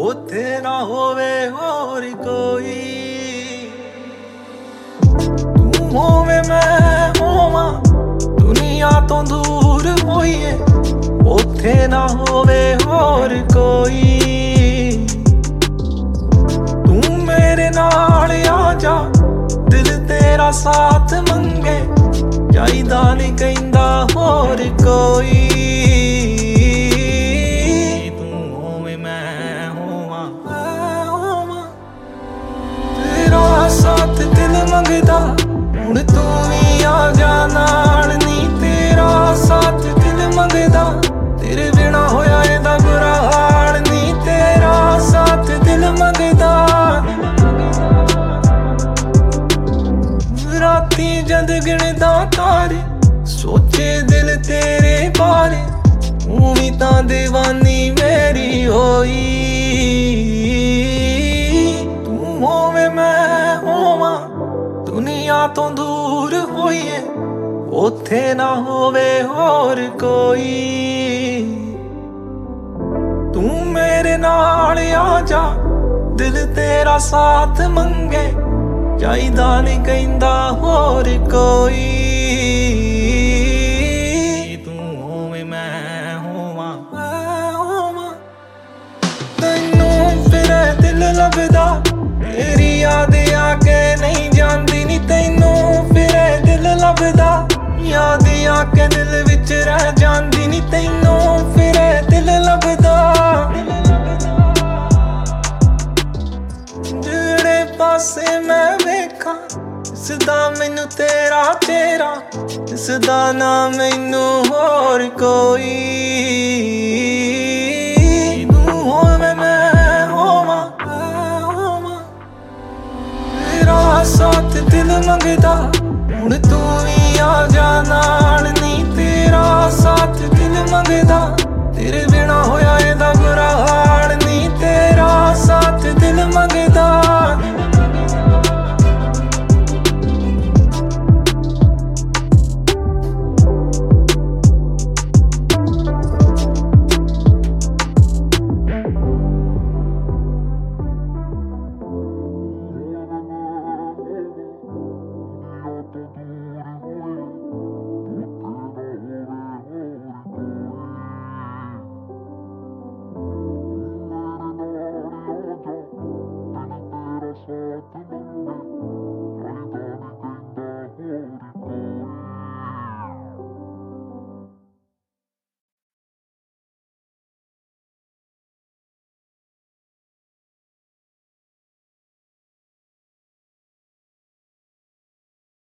ਉੱਥੇ ਨਾ ਹੋਵੇ ਹੋਰ ਕੋਈ। ਤੂੰ ਹੋਵੇਂ ਮੈਂ ਹੋਵਾਂ, ਦੁਨੀਆ ਤੋਂ ਦੂਰ ਹੋਈਏ, ਉੱਥੇ ਨਾ ਹੋਵੇ ਹੋਰ ਕੋਈ। ਤੂੰ ਮੇਰੇ ਨਾਲ ਆ ਜਾ, ਦਿਲ ਤੇਰਾ ਸਾਥ ਮੰਗੇ, ਚਾਹੀਦਾ ਨਹੀਂ ਕਹਿੰਦਾ ਹੋਰ ਕੋਈ। ਤੂੰ ਹੋਵੇਂ ਮੈਂ ਹੋਵਾਂ, ਤੇਰਾ ਸਾਥ ਦਿਲ ਮੰਗਦਾ, ਹੁਣ ਤੂੰ ਵੀ ਆ ਜਾ ਨਾਲ ਨੀ। ਤੇਰਾ ਸਾਥ ਦਿਲ ਮੰਗਦਾ, ਤੇਰੇ ਬਿਨਾ ਹੋਇਆ ਇਹਦਾ ਬੁਰਾ ਹਾਲ ਨੀ। ਤੇਰਾ ਸਾਥ ਦਿਲ ਮੰਗਦਾ। ਰਾਤੀ ਜਦ ਗਿਣਦਾ ਤਾਰੇ, ਸੋਚੇ ਦਿਲ ਤੇਰੇ ਬਾਰੇ, ਤੂੰ ਵੀ ਤਾਂ دیਵਾਨੀ ਮੇਰੀ ਹੋਈ। ਤੂੰ ਹੋਵੇਂ ਮੈਂ ਹੋਵਾਂ, ਦੁਨੀਆ ਤੋਂ ਦੂਰ ਹੋਈਏ, ਉੱਥੇ ਨਾ ਹੋਵੇ ਹੋਰ ਕੋਈ। ਤੂੰ ਮੇਰੇ ਨਾਲ ਆ ਜਾ, ਦਿਲ ਤੇਰਾ ਸਾਥ ਮੰਗੇ, ਚਾਹੀਦਾ ਨਹੀਂ ਕਹਿੰਦਾ ਹੋਰ ਕੋਈ। ਤੂੰ ਹੋਵੇਂ ਮੈਂ ਹੋਵਾਂ, ਤੈਨੂੰ ਫਿਰੇ ਦਿਲ ਲੱਭਦਾ, ਤੇਰੀ ਯਾਦ ਆ ਕੇ ਨਹੀਂ ਜਾਂਦੀ ਨੀ। ਤੈਨੂੰ ਫਿਰੇ ਦਿਲ ਲੱਭਦਾ, ਯਾਦ ਆ ਕੇ ਦਿਲ ਵਿੱਚ ਰਹਿ ਜਾਂਦੀ ਨੀ। ਤੈਨੂੰ ਫਿਰੇ ਦਿਲ ਲੱਭਦਾ, ਜਿਹੜੇ ਪਾਸੇ ਮੈਂ ਵੇਖਾਂ, ਦਿਸਦਾ ਮੈਨੂੰ ਤੇਰਾ ਚਿਹਰਾ, ਦਿਸਦਾ ਨਾ ਮੈਨੂੰ ਹੋਰ ਕੋਈ। ਤੂੰ ਹੋਵੇਂ ਮੈਂ ਹੋਵਾਂ, ਤੇਰਾ ਸਾਥ ਦਿਲ ਮੰਗਦਾ, ਹੁਣ ਤੂੰ ਵੀ ਆ ਜਾ ਨਾਲ ਨੀ। ਤੇਰਾ ਸਾਥ ਦਿਲ ਮੰਗਦਾ, ਤੇਰੇ ਬਿਨਾ ਹੋਇਆ ਇਹਦਾ ਬੁਰਾ ਹਾਲ ਨੀ। ਤੇਰਾ ਸਾਥ ਦਿਲ ਮੰਗਦਾ। Saat